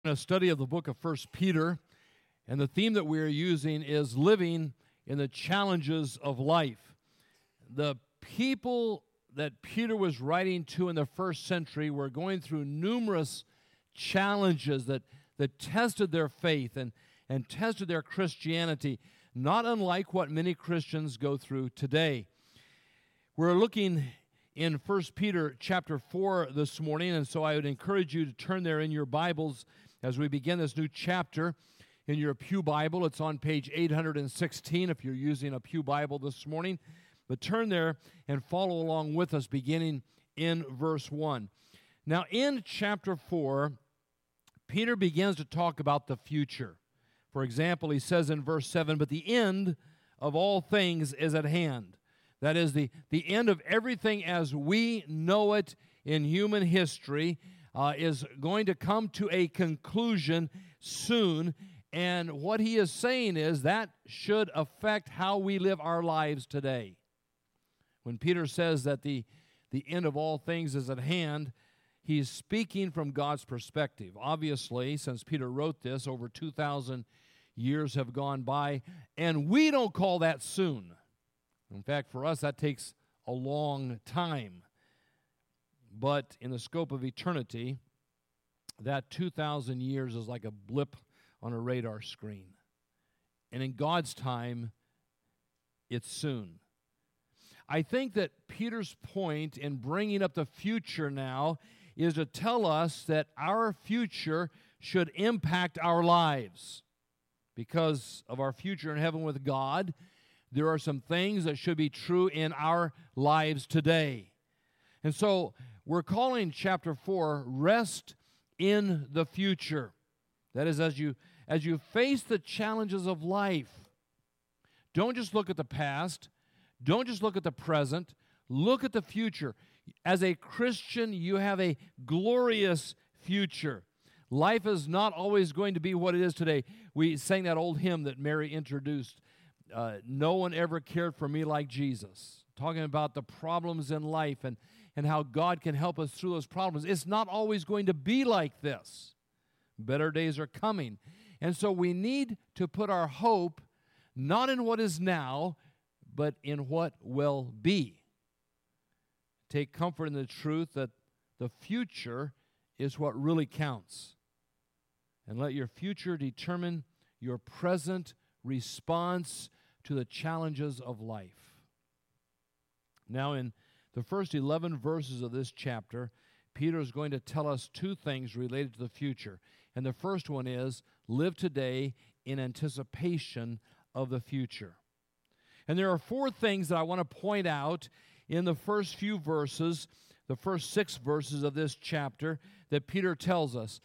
A study of the book of 1 Peter, and the theme that we are using is living in the challenges of life. The people that Peter was writing to in the first century were going through numerous challenges that tested their faith and tested their Christianity, not unlike what many Christians go through today. We're looking in 1 Peter chapter 4 this morning, and so I would encourage you to turn there in your Bibles as we begin this new chapter. In your Pew Bible, it's on page 816 if you're using a Pew Bible this morning. But turn there and follow along with us beginning in verse 1. Now in chapter 4, Peter begins to talk about the future. For example, he says in verse 7, "But the end of all things is at hand." That is, the end of everything as we know it in human history is going to come to a conclusion soon. And what he is saying is that should affect how we live our lives today. When Peter says that the end of all things is at hand, he's speaking from God's perspective. Obviously, since Peter wrote this, over 2,000 years have gone by, and we don't call that soon. In fact, for us, that takes a long time. But in the scope of eternity, that 2,000 years is like a blip on a radar screen. And in God's time, it's soon. I think that Peter's point in bringing up the future now is to tell us that our future should impact our lives. Because of our future in heaven with God, there are some things that should be true in our lives today. And so we're calling chapter 4, Rest in the Future. That is, as you face the challenges of life, don't just look at the past, don't just look at the present, look at the future. As a Christian, you have a glorious future. Life is not always going to be what it is today. We sang that old hymn that Mary introduced, "No one ever cared for me like Jesus," talking about the problems in life and how God can help us through those problems. It's not always going to be like this. Better days are coming. And so we need to put our hope not in what is now, but in what will be. Take comfort in the truth that the future is what really counts. And let your future determine your present response to the challenges of life. Now, in the first 11 verses of this chapter, Peter is going to tell us two things related to the future. And the first one is, live today in anticipation of the future. And there are four things that I want to point out in the first few verses, the first 6 verses of this chapter, that Peter tells us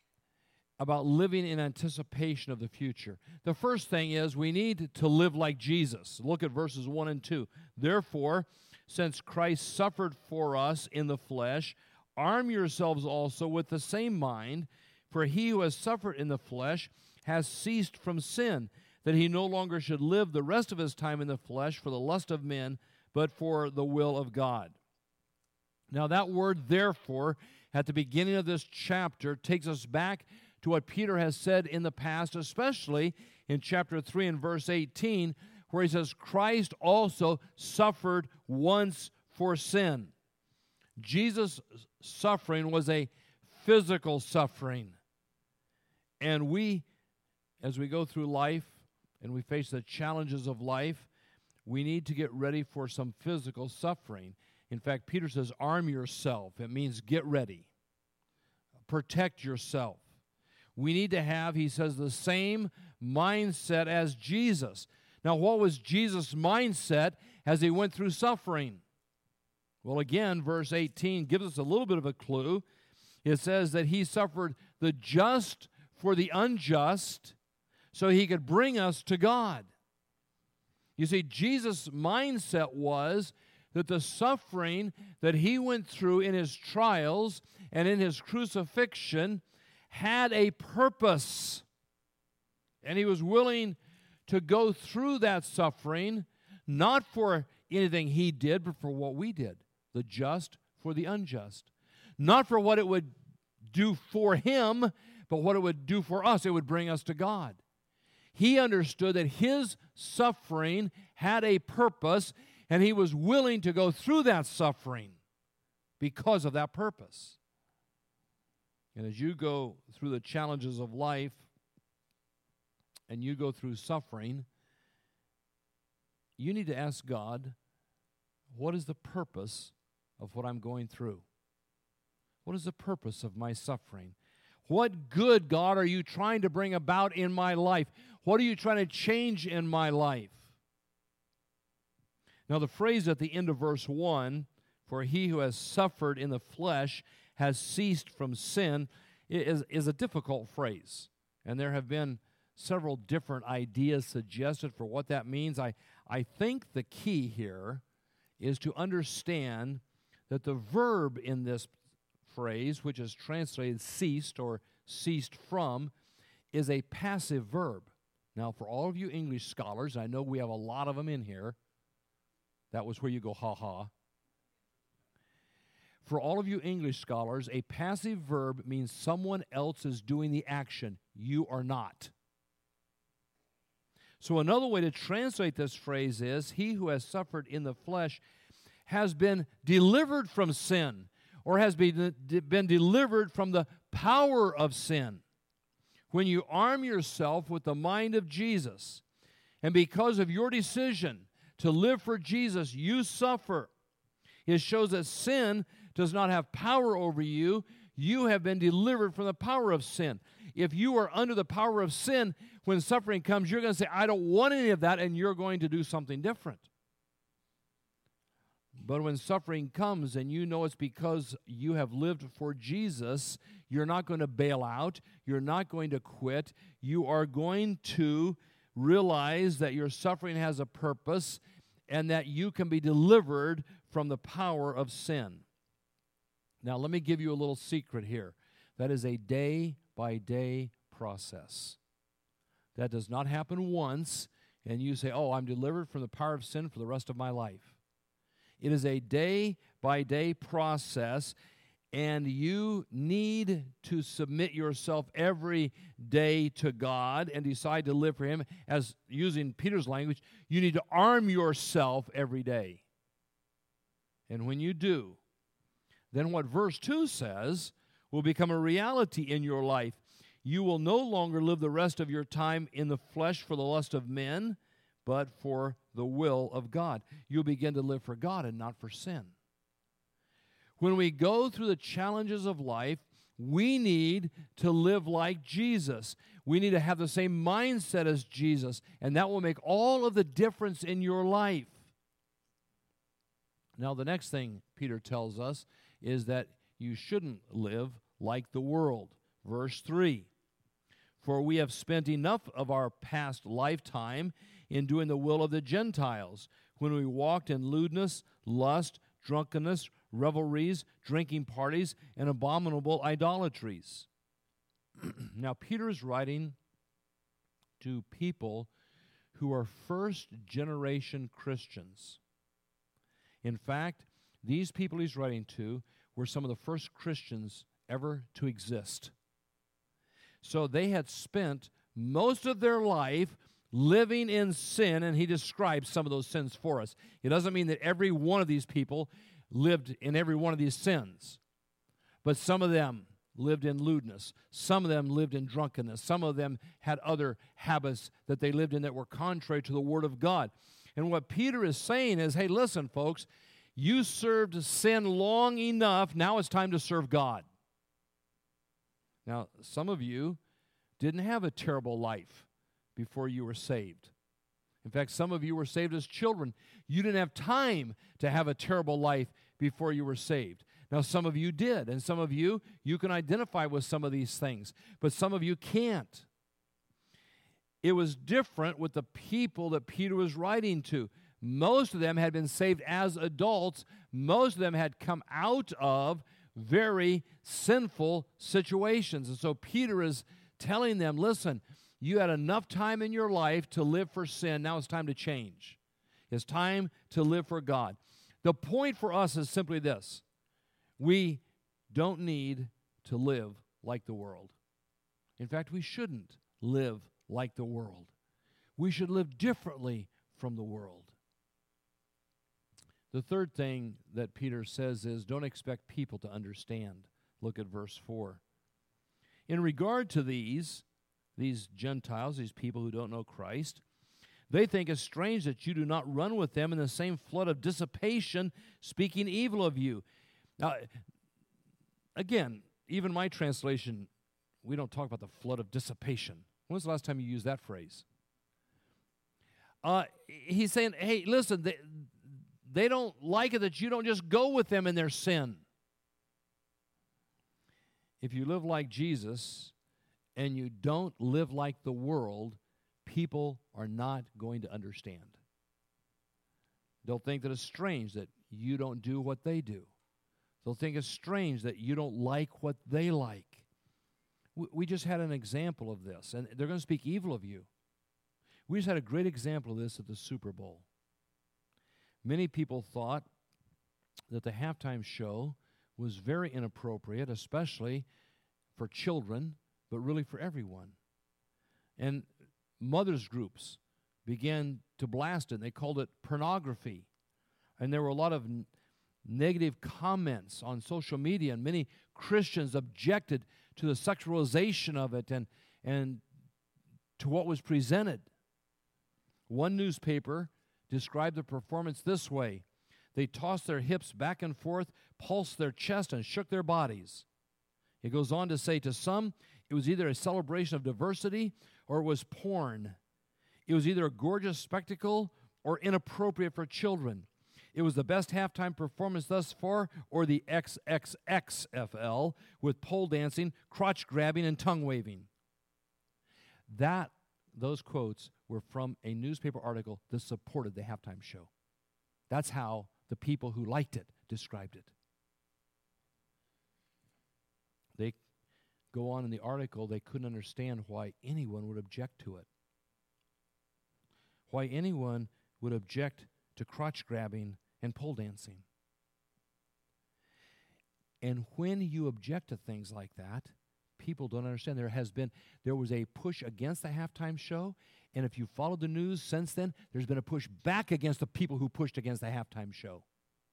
about living in anticipation of the future. The first thing is we need to live like Jesus. Look at verses 1 and 2. "Therefore, since Christ suffered for us in the flesh, arm yourselves also with the same mind, for he who has suffered in the flesh has ceased from sin, that he no longer should live the rest of his time in the flesh for the lust of men, but for the will of God." Now that word, therefore, at the beginning of this chapter takes us back to what Peter has said in the past, especially in chapter 3 and verse 18, where he says, "Christ also suffered once for sin." Jesus' suffering was a physical suffering. And we, as we go through life and we face the challenges of life, we need to get ready for some physical suffering. In fact, Peter says, arm yourself. It means get ready. Protect yourself. We need to have, he says, the same mindset as Jesus. Now, what was Jesus' mindset as he went through suffering? Well, again, verse 18 gives us a little bit of a clue. It says that he suffered the just for the unjust so he could bring us to God. You see, Jesus' mindset was that the suffering that he went through in his trials and in his crucifixion had a purpose. And he was willing to go through that suffering, not for anything he did, but for what we did. The just for the unjust. Not for what it would do for him, but what it would do for us, it would bring us to God. He understood that his suffering had a purpose, and he was willing to go through that suffering because of that purpose. And as you go through the challenges of life and you go through suffering, you need to ask God, what is the purpose of what I'm going through? What is the purpose of my suffering? What good, God, are you trying to bring about in my life? What are you trying to change in my life? Now, the phrase at the end of verse 1, for he who has suffered in the flesh has ceased from sin, is a difficult phrase. And there have been several different ideas suggested for what that means. I think the key here is to understand that the verb in this phrase, which is translated ceased or ceased from, is a passive verb. Now, for all of you English scholars, I know we have a lot of them in here. That was where you go, ha ha. For all of you English scholars, a passive verb means someone else is doing the action. You are not. So another way to translate this phrase is, he who has suffered in the flesh has been delivered from sin, or has been delivered from the power of sin. When you arm yourself with the mind of Jesus, and because of your decision to live for Jesus, you suffer, it shows that sin does not have power over you. You have been delivered from the power of sin. If you are under the power of sin, when suffering comes, you're going to say, I don't want any of that, and you're going to do something different. But when suffering comes and you know it's because you have lived for Jesus, you're not going to bail out. You're not going to quit. You are going to realize that your suffering has a purpose and that you can be delivered from the power of sin. Now, let me give you a little secret here. That is a day-by-day process. That does not happen once, and you say, oh, I'm delivered from the power of sin for the rest of my life. It is a day-by-day process, and you need to submit yourself every day to God and decide to live for Him. As using Peter's language, you need to arm yourself every day. And when you do, then what verse 2 says will become a reality in your life. You will no longer live the rest of your time in the flesh for the lust of men, but for the will of God. You'll begin to live for God and not for sin. When we go through the challenges of life, we need to live like Jesus. We need to have the same mindset as Jesus, and that will make all of the difference in your life. Now, the next thing Peter tells us is that you shouldn't live like the world. Verse 3, for we have spent enough of our past lifetime in doing the will of the Gentiles, when we walked in lewdness, lust, drunkenness, revelries, drinking parties, and abominable idolatries. Now, Peter is writing to people who are first-generation Christians. In fact, these people he's writing to were some of the first Christians ever to exist. So they had spent most of their life living in sin, and he describes some of those sins for us. It doesn't mean that every one of these people lived in every one of these sins, but some of them lived in lewdness. Some of them lived in drunkenness. Some of them had other habits that they lived in that were contrary to the Word of God. And what Peter is saying is, hey, listen, folks, you served sin long enough. Now it's time to serve God. Now, some of you didn't have a terrible life before you were saved. In fact, some of you were saved as children. You didn't have time to have a terrible life before you were saved. Now, some of you did, and some of you can identify with some of these things, but some of you can't. It was different with the people that Peter was writing to. Most of them had been saved as adults. Most of them had come out of very sinful situations. And so Peter is telling them, listen, you had enough time in your life to live for sin. Now it's time to change. It's time to live for God. The point for us is simply this. We don't need to live like the world. In fact, we shouldn't live like the world. We should live differently from the world. The third thing that Peter says is, don't expect people to understand. Look at verse 4. In regard to these Gentiles, these people who don't know Christ, they think it strange that you do not run with them in the same flood of dissipation, speaking evil of you. Now, again, even my translation, we don't talk about the flood of dissipation. When was the last time you used that phrase? He's saying, hey, listen, they don't like it that you don't just go with them in their sin. If you live like Jesus and you don't live like the world, people are not going to understand. They'll think that it's strange that you don't do what they do. They'll think it's strange that you don't like what they like. We just had an example of this, and they're going to speak evil of you. We just had a great example of this at the Super Bowl. Many people thought that the halftime show was very inappropriate, especially for children, but really for everyone. And mothers' groups began to blast it, and they called it pornography. And there were a lot of negative comments on social media, and many Christians objected to the sexualization of it and to what was presented. One newspaper described the performance this way: they tossed their hips back and forth, pulsed their chest, and shook their bodies. It goes on to say, to some, it was either a celebration of diversity or it was porn. It was either a gorgeous spectacle or inappropriate for children. It was the best halftime performance thus far, or the XXXFL, with pole dancing, crotch grabbing, and tongue waving. Those quotes were from a newspaper article that supported the halftime show. That's how the people who liked it described it. They go on in the article, they couldn't understand why anyone would object to it. Why anyone would object to crotch grabbing and pole dancing. And when you object to things like that, people don't understand. There was a push against the halftime show, and if you followed the news since then, there's been a push back against the people who pushed against the halftime show.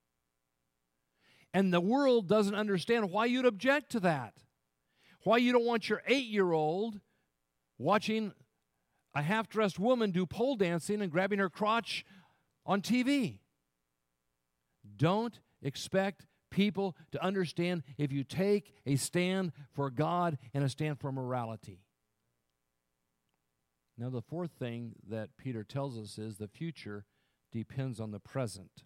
And the world doesn't understand why you'd object to that. Why you don't want your 8-year-old watching a half-dressed woman do pole dancing and grabbing her crotch on TV. Don't expect people to understand if you take a stand for God and a stand for morality. Now, the fourth thing that Peter tells us is the future depends on the present.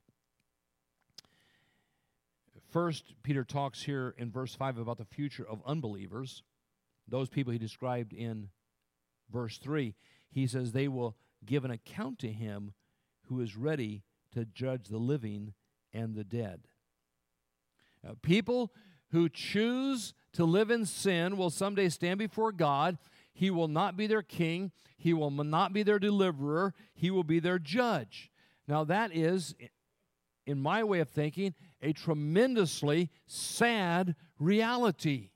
First, Peter talks here in verse 5 about the future of unbelievers, those people he described in verse 3. He says they will give an account to him who is ready to judge the living and the dead. People who choose to live in sin will someday stand before God. He will not be their king. He will not be their deliverer. He will be their judge. Now that is, in my way of thinking, a tremendously sad reality.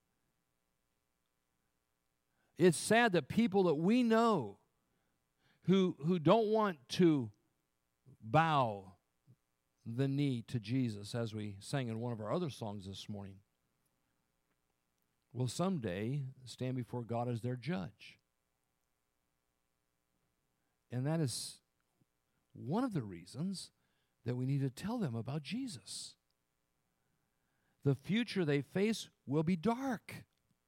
It's sad that people that we know who don't want to bow the knee to Jesus, as we sang in one of our other songs this morning, will someday stand before God as their judge. And that is one of the reasons that we need to tell them about Jesus. The future they face will be dark.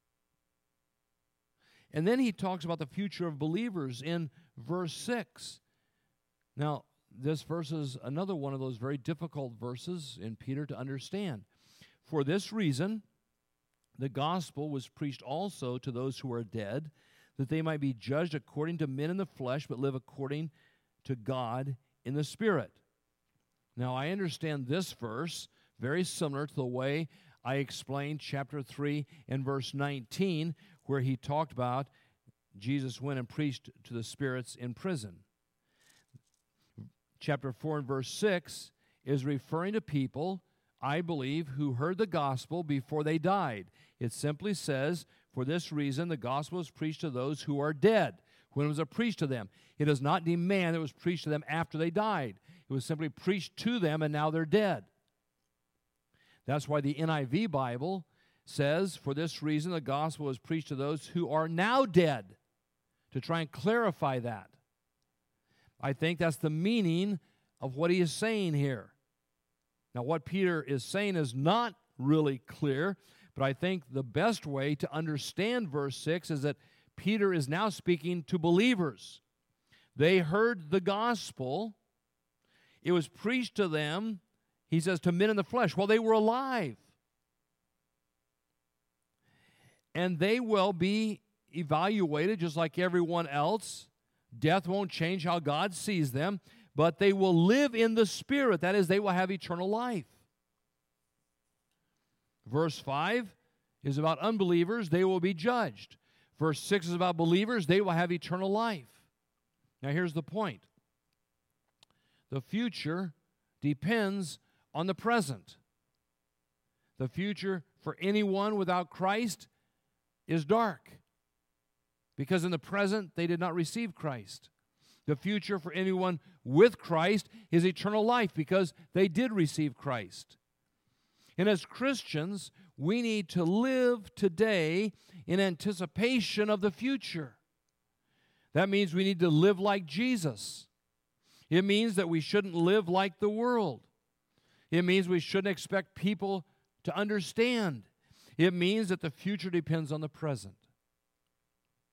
And then he talks about the future of believers in verse 6. Now, this verse is another one of those very difficult verses in Peter to understand. For this reason, the gospel was preached also to those who are dead, that they might be judged according to men in the flesh, but live according to God in the Spirit. Now, I understand this verse very similar to the way I explained chapter 3 and verse 19, where he talked about Jesus went and preached to the spirits in prison. Chapter 4 and verse 6 is referring to people, I believe, who heard the gospel before they died. It simply says, for this reason, the gospel was preached to those who are dead. When it was preached to them, it does not demand it was preached to them after they died. It was simply preached to them, and now they're dead. That's why the NIV Bible says, for this reason, the gospel was preached to those who are now dead, to try and clarify that. I think that's the meaning of what he is saying here. Now, what Peter is saying is not really clear, but I think the best way to understand verse 6 is that Peter is now speaking to believers. They heard the gospel. It was preached to them, he says, to men in the flesh while they were alive. And they will be evaluated just like everyone else. Death won't change how God sees them, but they will live in the Spirit. That is, they will have eternal life. Verse 5 is about unbelievers. They will be judged. Verse 6 is about believers. They will have eternal life. Now, here's the point. The future depends on the present. The future for anyone without Christ is dark, because in the present they did not receive Christ. The future for anyone with Christ is eternal life, because they did receive Christ. And as Christians, we need to live today in anticipation of the future. That means we need to live like Jesus. It means that we shouldn't live like the world. It means we shouldn't expect people to understand. It means that the future depends on the present.